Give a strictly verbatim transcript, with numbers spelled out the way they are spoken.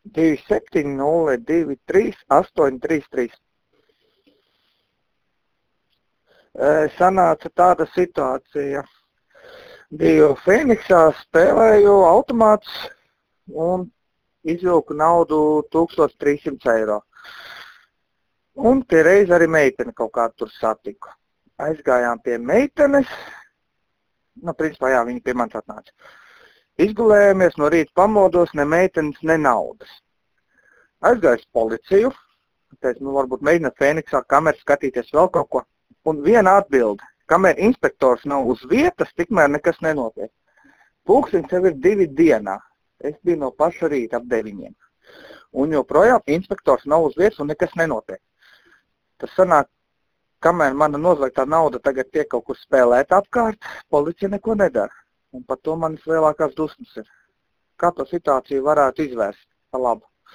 divi septiņi nulle divi trīs astoņi trīs trīs. Sanāca tāda situācija. Biju Fēniksā, spēlēju automātus un izvilku naudu tūkstoš trīs simts eiro. Un pie reiz arī meiteni kaut kā tur satiku. Aizgājām pie meitenes, nu, principā, jā, viņi pie manis atnāca. Izgulējamies, no rīta pamodos, ne meitenes, ne naudas. Aizgājis policiju, teicu, nu, varbūt mēģināt Fēniksā kameru skatīties vēl kaut ko. Un viena atbilde, kamēr inspektors nav uz vietas, tikmēr nekas nenotiek. Pulkstenis jau ir divi dienā. Es biju no paša rīta ap deviņiem. Un joprojām inspektors nav uz vietas un nekas nenotiek. Tas sanāk, kamēr mana nozagtā nauda tagad tiek kaut kur spēlēta apkārt, policija neko nedara. Un par to manas lielākās dusmas ir. Kā to situāciju varētu izvērst pa labu?